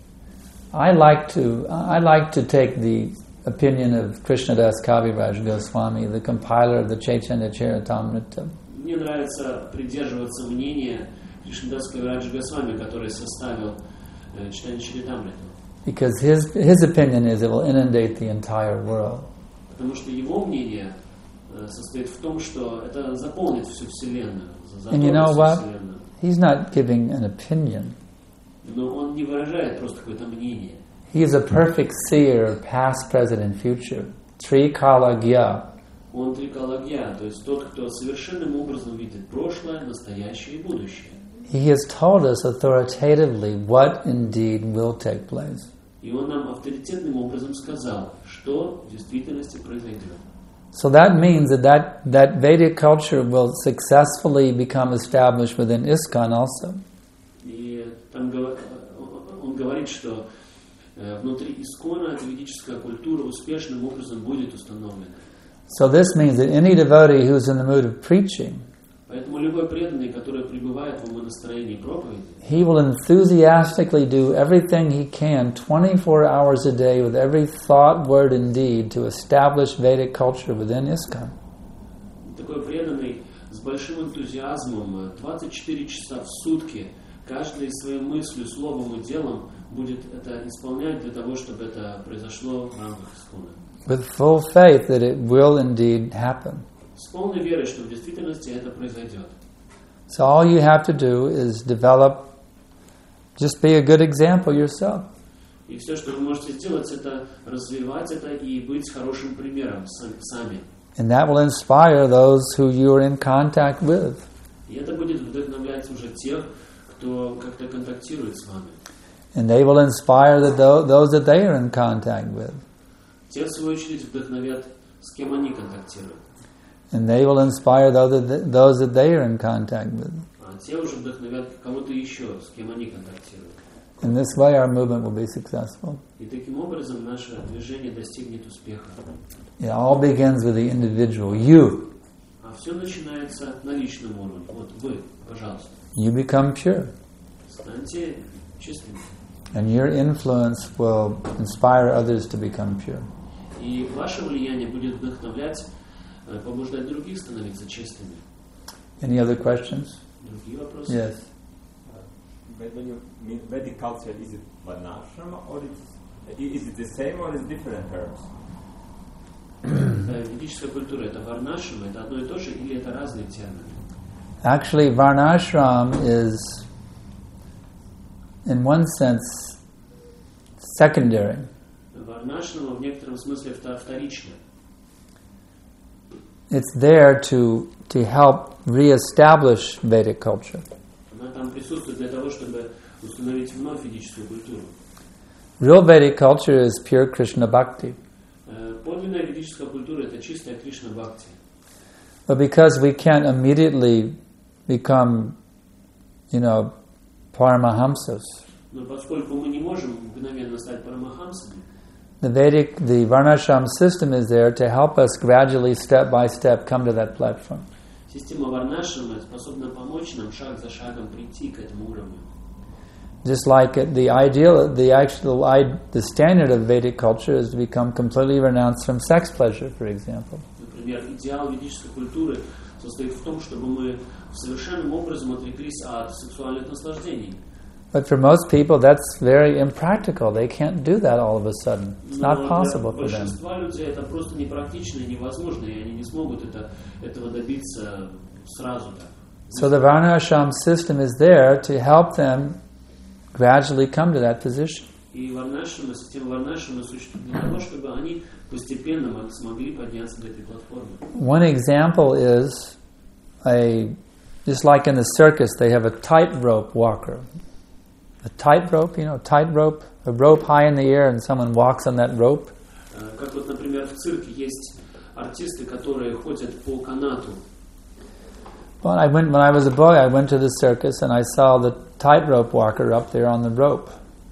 Speaker 1: I like to take the opinion of Krishnadas Kaviraj Goswami, the compiler of the Chaitanya Charitamrita.
Speaker 2: Мне нравится придерживаться мнения Кришнадаса Кавираджа Госвами, который составил Чайтанья Чаритамриту.
Speaker 1: Because his opinion is it will inundate the entire world.
Speaker 2: Потому что его мнение состоит в том, что это заполнит всю вселенную.
Speaker 1: And you know what? He's not giving an opinion.
Speaker 2: Но он не выражает просто какое-то мнение.
Speaker 1: He is a perfect seer of past, present, and future. Trikalagya.
Speaker 2: Он трикалагья, то есть тот, кто совершенным образом видит прошлое, настоящее и будущее.
Speaker 1: He has told us authoritatively what indeed will take place.
Speaker 2: И он нам авторитетным образом сказал, что в действительности произойдет.
Speaker 1: So that means that Vedic culture will successfully become established within ISKCON also.
Speaker 2: И там он говорит, что внутри Искона эта ведическая культура успешным образом будет установлена.
Speaker 1: So this means that any devotee who's in the mood of preaching,
Speaker 2: поэтому любой преданный, который пребывает в умонастроении проповеди,
Speaker 1: he will enthusiastically do everything he can 24 hours a day with every thought, word, and deed to establish Vedic culture within ISKCON.
Speaker 2: Такой преданный с большим энтузиазмом 24 часа в сутки, каждой своей мыслью, словом и делом будет это исполнять для того, чтобы это произошло в рамках Искона.
Speaker 1: With full faith that it will indeed happen.
Speaker 2: С полной верой, что в действительности это произойдет.
Speaker 1: So all you have to do is just be a good example yourself.
Speaker 2: И все, что вы можете сделать, это развивать это и быть хорошим примером сами.
Speaker 1: And that will inspire those who you are in contact with.
Speaker 2: И это будет вдохновлять уже тех, кто как-то контактирует с вами.
Speaker 1: And they will inspire those that they are in contact with.
Speaker 2: Те, в свою очередь, вдохновят, с кем они контактируют.
Speaker 1: And they will inspire those that they are in contact with.
Speaker 2: А те уже вдохновят кого-то еще, с кем они контактируют.
Speaker 1: In this way our movement will be successful.
Speaker 2: И таким образом наше движение достигнет успеха.
Speaker 1: It all begins with the individual, you.
Speaker 2: А все начинается на личном уровне. Вот вы, пожалуйста.
Speaker 1: You become pure.
Speaker 2: Станьте чистыми.
Speaker 1: And your influence will inspire others to become pure.
Speaker 2: И ваше влияние будет вдохновлять, побуждать других становиться чистыми.
Speaker 1: Any other questions?
Speaker 2: Другие вопросы?
Speaker 1: Yes.
Speaker 3: When you mean Vedic culture, is it Varnashrama or is it the same or is it different terms?
Speaker 2: Ведическая культура — это варнашрама, это одно и то же или это разные термины?
Speaker 1: Actually, Varnashram is, in one sense, secondary.
Speaker 2: Варнашрама в некотором смысле вторична.
Speaker 1: it's there to help reestablish Vedic culture.
Speaker 2: Она там присутствует для того, чтобы установить вновь ведическую культуру.
Speaker 1: Real Vedic culture is pure Krishna bhakti.
Speaker 2: Подлинная ведическая культура — это чистая Кришна бхакти.
Speaker 1: But because we can't immediately become, Paramahamsas,
Speaker 2: Но поскольку мы не можем мгновенно стать парамахамсами,
Speaker 1: the Varnashram system is there to help us gradually, step by step, come to that platform.
Speaker 2: система Варнашрама способна помочь нам шаг за шагом прийти к этому уровню.
Speaker 1: Just like the standard of Vedic culture is to become completely renounced from sex pleasure, for example.
Speaker 2: Например, идеал ведической культуры состоит в том, чтобы мы совершенным образом отреклись от сексуальных наслаждений.
Speaker 1: But for most people, that's very impractical. They can't do that all of a sudden. It's not possible for them.
Speaker 2: Большинство людей это просто непрактично и невозможно, и они не смогут этого добиться сразу так.
Speaker 1: So the Varnashram system is there to help them gradually come to that position.
Speaker 2: И система Варнашрама существует для того, чтобы они постепенно смогли подняться до этой платформы.
Speaker 1: One example is just like in the circus, they have a tightrope walker. A tightrope, tightrope, a rope high in the air, and someone walks on that rope.
Speaker 2: Как вот, например, в цирке есть артисты, которые ходят по канату.
Speaker 1: Well, when I was a boy, I went to the circus and I saw the tightrope walker up there on the rope.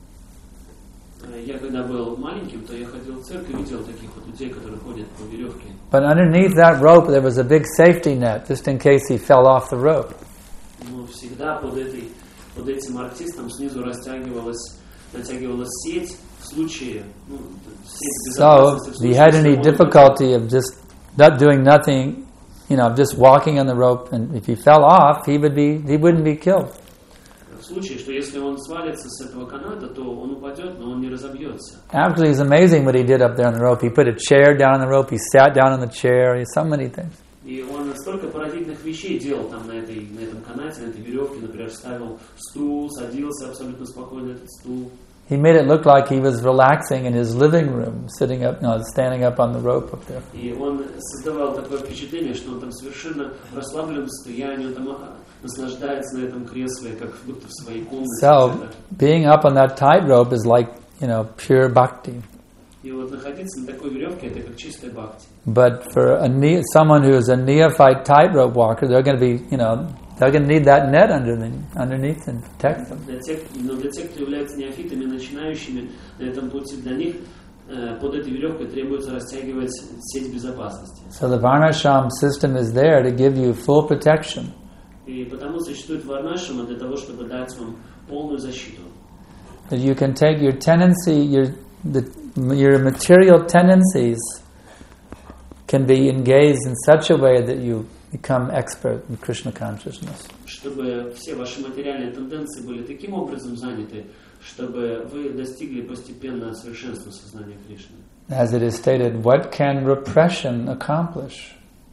Speaker 2: Я когда был маленьким, то я ходил в цирк и видел таких вот людей, которые ходят по веревке.
Speaker 1: But underneath that rope, there was a big safety net, just in case he fell off the rope.
Speaker 2: Но всегда под этим артистом снизу натягивалась сеть в случае, сеть безопасности.
Speaker 1: So, if he had any difficulty of just not doing nothing, just walking on the rope, and if he fell off, he wouldn't be killed.
Speaker 2: В случае, что если он свалится с этого каната, то он упадет, но он не разобьется.
Speaker 1: Actually, it's amazing what he did up there on the rope. He put a chair down on the rope, he sat down on the chair, so many things.
Speaker 2: И он столько поразительных вещей делал там на этом канате, на этой веревке, например, ставил стул, садился абсолютно спокойно на этот стул.
Speaker 1: He made it look like he was relaxing in his living room, standing up on the rope up there.
Speaker 2: И он создавал такое впечатление, что он там совершенно в расслабленном состоянии, он там наслаждается на этом кресле, как будто в своей комнате.
Speaker 1: So, being up on that tightrope is like, pure bhakti.
Speaker 2: И вот находиться на такой веревке — это как чистая бхакти.
Speaker 1: But for someone who is a neophyte tightrope walker, they're going to be, they're going to need that net underneath and protect them.
Speaker 2: Но для тех, кто является неофитами, начинающими на этом пути, для них под этой веревкой требуется растягивать сеть безопасности.
Speaker 1: So the Varnashram system is there to give you full protection.
Speaker 2: И потому существует Варнашрама для того, чтобы дать вам полную защиту.
Speaker 1: That you can take your tendency, your material tendencies can be engaged in such a way that you become expert in Krishna consciousness.
Speaker 2: Чтобы все ваши материальные тенденции были таким образом заняты, чтобы вы достигли постепенно совершенства сознания Кришны.
Speaker 1: As it is stated, what can repression accomplish?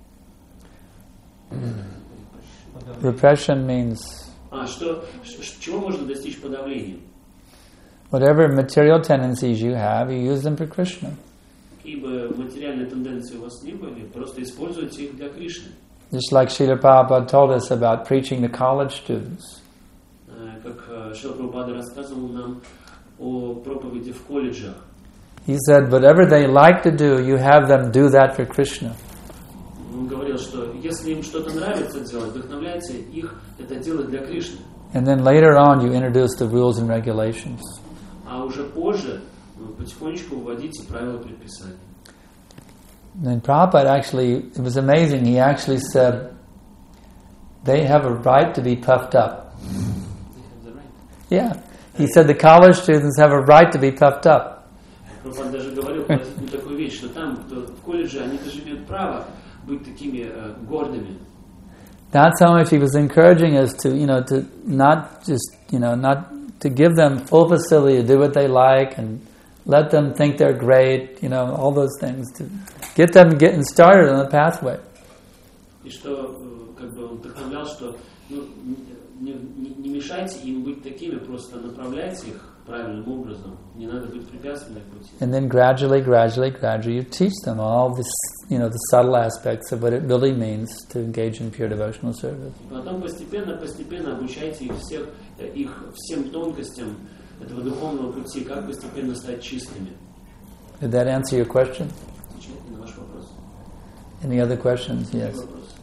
Speaker 1: Repression means
Speaker 2: чего можно достичь подавлением?
Speaker 1: Whatever material tendencies you have, you use them for Krishna.
Speaker 2: Какие бы материальные тенденции у вас ни были, просто используйте их для Кришны.
Speaker 1: Just like Srila Prabhupada told us about preaching to college students.
Speaker 2: Как Шрила Прабхупада рассказывал нам о проповеди в колледжах.
Speaker 1: He said, whatever they like to do, you have them do that for Krishna.
Speaker 2: Он говорил, что если им что-то нравится делать, вдохновляйте их это делать для Кришны.
Speaker 1: And then later on, you introduce the rules and regulations.
Speaker 2: А уже позже потихонечку вводите правила предписания.
Speaker 1: And Prabhupada actually, it was amazing, he actually said, they have a right to be puffed up. Yeah. He said the college students have a right to be puffed up.
Speaker 2: Прабхупада даже говорил такую вещь, что там, кто в колледже, они даже имеют право быть такими гордыми.
Speaker 1: Not so much he was encouraging us to, to not just, not to give them full facility to do what they like and let them think they're great, all those things, to get them getting started on the pathway.
Speaker 2: И что, он вдохновлял, что не мешайте им быть такими, просто направляйте их правильным образом. Не надо быть препятствием на пути.
Speaker 1: And then gradually you teach them all this, the subtle aspects of what it really means to engage in pure devotional service.
Speaker 2: Потом постепенно обучайте их всем тонкостям этого духовного пути, как постепенно стать чистыми.
Speaker 1: Did that answer your question?
Speaker 2: Отвечайте на ваш вопрос.
Speaker 1: Any other questions? Yes.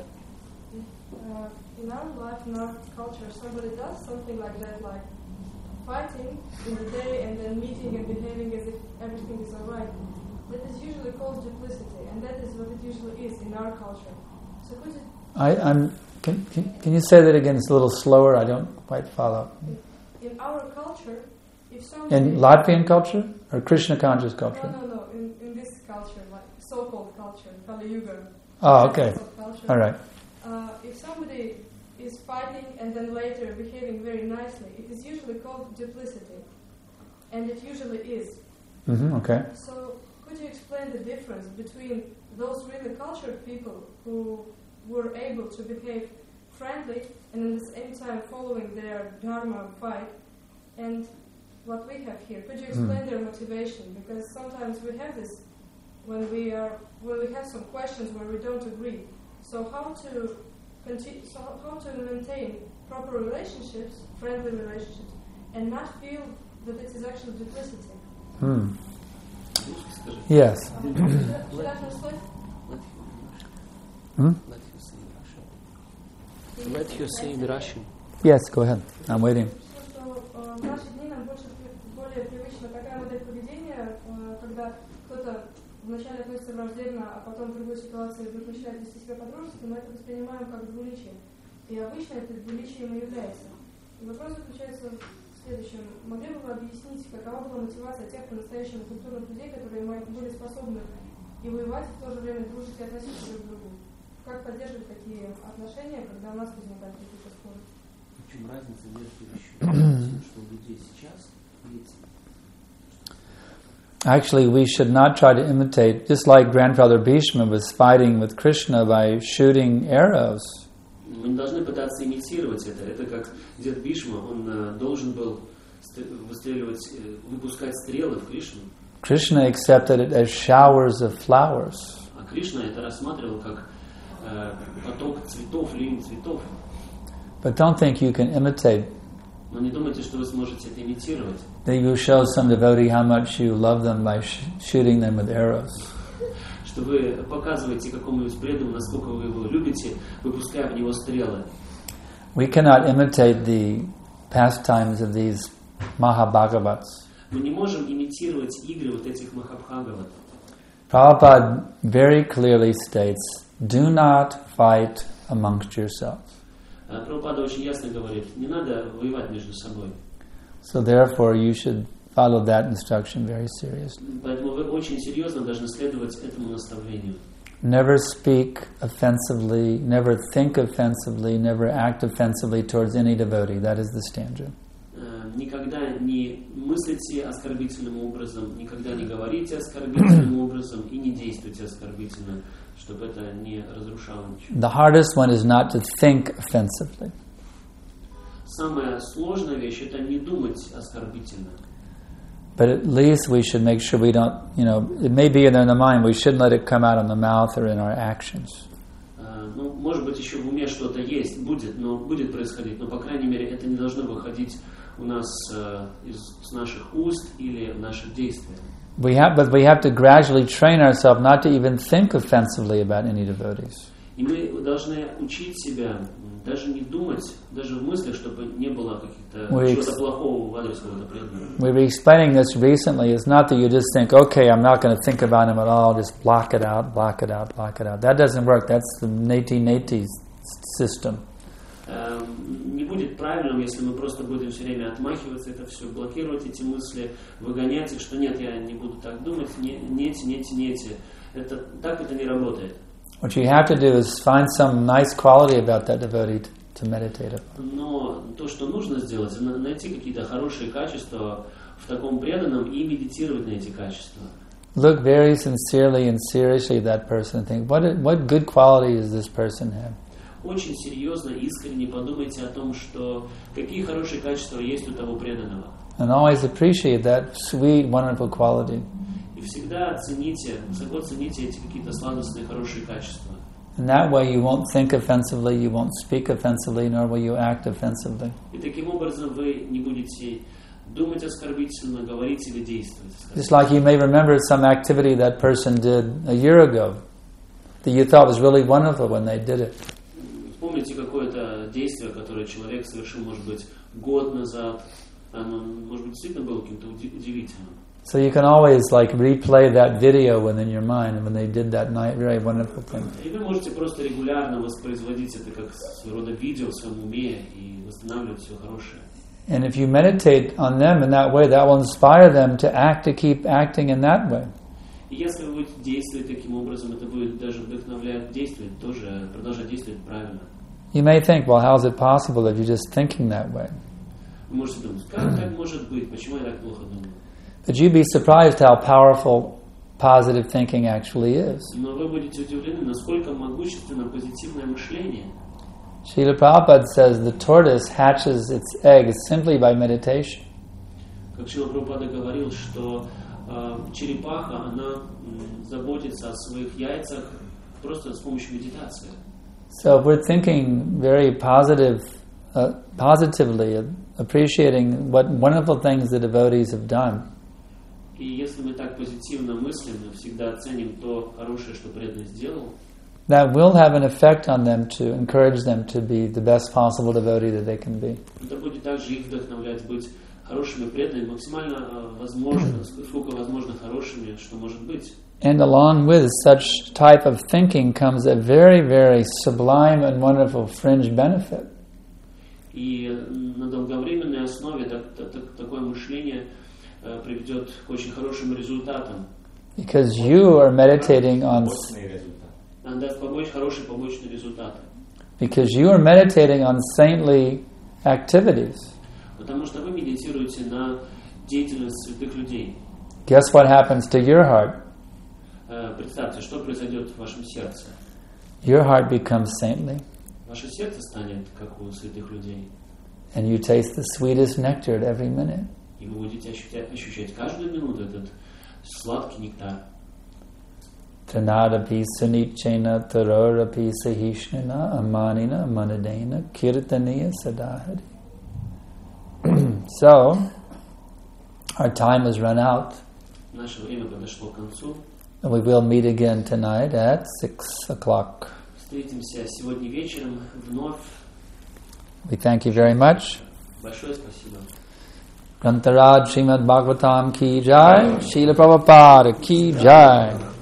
Speaker 5: In our life, in our culture, somebody does something like that, like fighting in the day and then meeting and behaving as if everything is alright. That is usually called duplicity, and that is what it usually is in our culture. So could you...
Speaker 1: Can you say that again? It's a little slower. I don't quite follow.
Speaker 5: In our culture, if somebody...
Speaker 1: In Latvian culture or Krishna conscious culture?
Speaker 5: No. In this culture, like so-called culture, Kali Yuga.
Speaker 1: Oh, okay. All right.
Speaker 5: If somebody is fighting and then later behaving very nicely, it is usually called duplicity, and it usually is.
Speaker 1: Okay.
Speaker 5: So, could you explain the difference between those really cultured people who were able to behave friendly and at the same time following their dharma fight, and what we have here? Could you explain their motivation? Because sometimes we have this when we have some questions where we don't agree. So how to maintain proper relationships, friendly relationships, and not feel that it is actually duplicity?
Speaker 1: Yes.
Speaker 5: Should I translate?
Speaker 2: Let you say in Russian.
Speaker 1: Yes, go ahead. I'm waiting.
Speaker 5: В наши дни нам более привычна такая модель поведения, когда кто-то вначале относится враждебно, а потом в другой ситуации вдруг начинает вести себя по-дружески, мы это воспринимаем как двуличие. И обычно это двуличием и является. И вопрос заключается в следующем. Могли бы вы объяснить, какова была мотивация тех по-настоящему культурных людей, которые были способны и воевать, и в то же время дружески относиться друг к другу? Как поддерживать такие отношения, когда у нас возникают какие-то споры?
Speaker 2: В чем разница между тем, что у людей сейчас и этим?
Speaker 1: Actually, we should not try to imitate, just like Grandfather Bhishma was fighting with Krishna by shooting arrows.
Speaker 2: Мы не должны пытаться имитировать это. Это как дед Бишма, он должен был выпускать стрелы в Кришну.
Speaker 1: Krishna accepted it as showers of flowers.
Speaker 2: А Кришна это рассматривал как поток цветов, ливень цветов.
Speaker 1: But don't think you can imitate.
Speaker 2: Но не думайте, что вы сможете это имитировать.
Speaker 1: That you show some devotee how much you love them by shooting them with arrows.
Speaker 2: Что вы показываете какому-нибудь преданному, насколько вы его любите, выпуская в него стрелы.
Speaker 1: We cannot imitate the pastimes of these Mahabhagavats.
Speaker 2: Мы не можем имитировать игры вот этих Махабхагават.
Speaker 1: Prabhupada very clearly states, do not fight amongst yourselves.
Speaker 2: Прабхупада очень ясно говорит, не надо воевать между собой.
Speaker 1: So therefore you should follow that instruction very seriously.
Speaker 2: Поэтому вы очень серьезно должны следовать этому наставлению.
Speaker 1: Never speak offensively, never think offensively, never act offensively towards any devotee. That is the stanza.
Speaker 2: Никогда не мыслите оскорбительным образом, никогда не говорите оскорбительным образом и не действуйте оскорбительно, чтобы это не разрушало ничего.
Speaker 1: The hardest one is not to think offensively.
Speaker 2: Самая сложная вещь – это не думать оскорбительно.
Speaker 1: But at least we should make sure we don't, it may be in the mind, we shouldn't let it come out in the mouth or in our actions.
Speaker 2: Ну, может быть, еще в уме что-то есть, будет происходить, но, по крайней мере, это не должно выходить у нас из наших уст или в наших действиях.
Speaker 1: But we have to gradually train ourselves not to even think offensively about any devotees.
Speaker 2: И мы должны учить себя даже не думать, даже в мыслях, чтобы не было чего-то плохого в адрес кого-то преданного.
Speaker 1: We were explaining this recently. It's not that you just think, okay, I'm not going to think about him at all, just block it out, block it out, block it out. That doesn't work. That's the neti system.
Speaker 2: Не будет правильным, если мы просто будем все время отмахиваться, это все, блокировать эти мысли, выгонять их, что нет, я не буду так думать, не эти. Так это не работает.
Speaker 1: What you have to do is find some nice quality about that devotee to meditate upon.
Speaker 2: Но то, что нужно сделать, найти какие-то хорошие качества в таком преданном и медитировать на эти качества.
Speaker 1: Look very sincerely and seriously at that person and think, what good qualities does this person have?
Speaker 2: Очень серьезно, искренне подумайте о том, что какие хорошие качества есть у того преданного.
Speaker 1: And always appreciate that sweet, wonderful quality.
Speaker 2: И всегда высоко цените эти какие-то сладостные, хорошие качества.
Speaker 1: And that way you won't think offensively, you won't speak offensively, nor will you act offensively.
Speaker 2: И таким образом вы не будете думать оскорбительно, говорить или действовать.
Speaker 1: Just like you may remember some activity that person did a year ago that you thought was really wonderful when they did it.
Speaker 2: Вспомните какое-то действие, которое человек совершил, может быть, год назад. Оно, может быть, действительно было каким-то удивительным.
Speaker 1: So you can always like replay that video within your mind when they did that very wonderful thing.
Speaker 2: И вы можете просто регулярно воспроизводить это как своего рода видео в своем уме и восстанавливать все хорошее.
Speaker 1: And if you meditate on them in that way, that will inspire them to keep acting in that way.
Speaker 2: И если вы будете действовать таким образом, это будет даже вдохновлять действовать, тоже продолжать действовать правильно.
Speaker 1: You may think, well, how is it possible that you're just thinking that way?
Speaker 2: Вы можете думать, как так может быть, почему я так плохо думаю?
Speaker 1: But you'd be surprised how powerful positive thinking actually is.
Speaker 2: Но вы будете удивлены, насколько могущественно позитивное мышление.
Speaker 1: Srila Prabhupada says the tortoise hatches its egg simply by meditation.
Speaker 2: Как Шрила Прабхупада говорил, что черепаха, она заботится о своих яйцах просто с помощью медитации.
Speaker 1: So if we're thinking very positively, appreciating what wonderful things the devotees have done.
Speaker 2: И если мы так позитивно мыслим, мы всегда оценим то хорошее, что преданный сделал.
Speaker 1: That will have an effect on them to encourage them to be the best possible devotee that they can be.
Speaker 2: Это будет также их вдохновлять быть хорошими преданными, максимально возможно, сколько возможно хорошими, что может быть.
Speaker 1: And along with such type of thinking comes a very, very sublime and wonderful fringe benefit.
Speaker 2: И на долговременной основе такое мышление приведет к очень хорошим результатам.
Speaker 1: Because you are meditating on...
Speaker 2: Нам даст хорошие побочные результаты.
Speaker 1: Because you are meditating on saintly activities.
Speaker 2: Потому что вы медитируете на деятельность святых людей.
Speaker 1: Guess what happens to your heart?
Speaker 2: Представьте, что произойдет в вашем сердце.
Speaker 1: Your heart becomes saintly.
Speaker 2: Ваше сердце станет как у святых людей.
Speaker 1: And you taste the sweetest nectar at every minute.
Speaker 2: И вы будете ощущать каждую минуту этот сладкий нектар.
Speaker 1: Tanadapi sunichena tarorapi sahishnana amanina manadena kirtaniya sadahari. So, our time has run out.
Speaker 2: Наше время подошло к концу.
Speaker 1: And we will meet again tonight at 6 o'clock.
Speaker 2: Встретимся сегодня вечером вновь.
Speaker 1: We thank you very much.
Speaker 2: Большое спасибо.
Speaker 1: Grantaraj Srimad Bhagavatam ki jai, Srila Prabhupada ki jai.